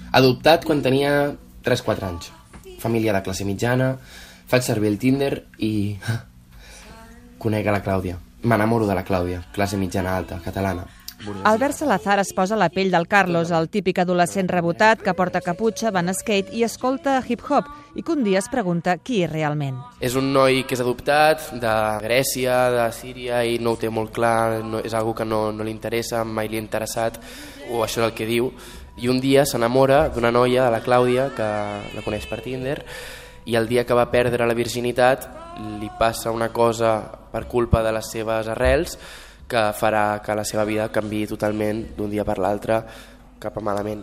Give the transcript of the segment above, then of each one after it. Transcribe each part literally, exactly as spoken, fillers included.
Adoptat quan tenia tres quatre anys. Família de classe mitjana, faig servir el Tinder i... conec a la Clàudia. M'enamoro de la Clàudia, classe mitjana alta, catalana. Albert Salazar es posa a la pell del Carlos, el típic adolescent rebotat que porta caputxa, va en skate i escolta hip-hop, i que un dia es pregunta qui és realment. És un noi que és adoptat de Grècia, de Síria, i no ho té molt clar, no, és algo que no, no li interessa, mai li ha interessat, o això és el que diu, i un dia s'enamora d'una noia, de la Clàudia, que la coneix per Tinder, i el dia que va perdre la virginitat li passa una cosa per culpa de les seves arrels que farà que la seva vida canviï totalment d'un dia per l'altre cap a malament.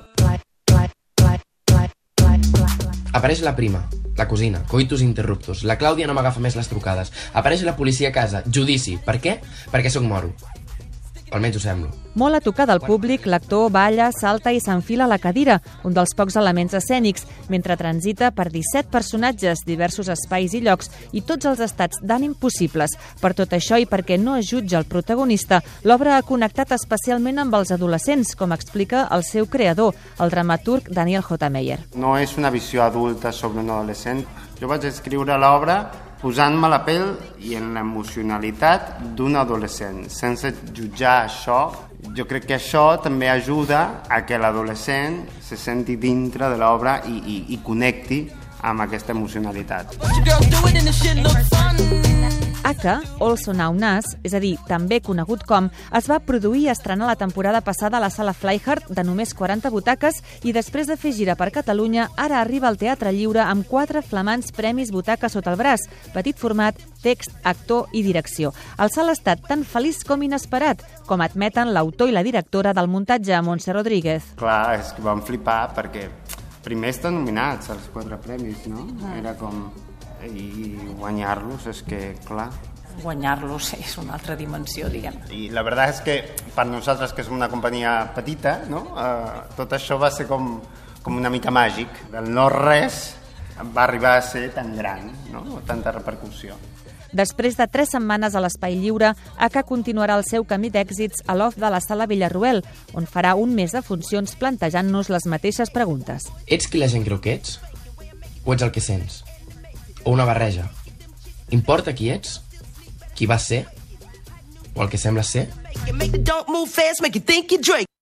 Apareix la prima, la cosina, coitus interruptus. La Clàudia no m'agafa més les trucades. Apareix la policia a casa, judici. Per què? Perquè sóc moro. Almenys ho semblo. Molt a tocar del públic, l'actor balla, salta i s'enfila a la cadira, un dels pocs elements escènics, mentre transita per disset personatges, diversos espais i llocs i tots els estats d'ànim possibles. Per tot això i perquè no es jutja el protagonista, l'obra ha connectat especialment amb els adolescents, com explica el seu creador, el dramaturg Daniel J. Meyer. No és una visió adulta sobre un adolescent. Jo vaig escriure l'obra posant-me la pell i en l'emocionalitat d'un adolescent, sense jutjar això. Jo crec que això també ajuda a que l'adolescent se senti dintre de l'obra i, i, i connecti amb aquesta emocionalitat. Aka, Also Now Nas, és a dir, també conegut com, es va produir i estrenar la temporada passada a la sala Flyhard de només quaranta butaques i després de fer gira per Catalunya, ara arriba al Teatre Lliure amb quatre flamants premis butaca sota el braç, petit format, text, actor i direcció. El salt ha estat tan feliç com inesperat, com admeten l'autor i la directora del muntatge, Montse Rodríguez. Clar, és que vam flipar perquè primer estan nominats als quatre premis, no? Era com... i guanyar-los és que, clar... Guanyar-los és una altra dimensió, diguem. I la veritat és que per nosaltres, que som una companyia petita, no? Uh, tot això va ser com, com una mica màgic. Del no-res va arribar a ser tan gran, no? Tanta repercussió. Després de tres setmanes a l'Espai Lliure, Aka continuarà el seu camí d'èxits a l'off de la Sala Villarroel, on farà un mes de funcions plantejant-nos les mateixes preguntes. Ets qui la gent creu que ets? O ets el que sents? O una barreja? Importa qui ets? Qui vas ser? O el que sembles ser?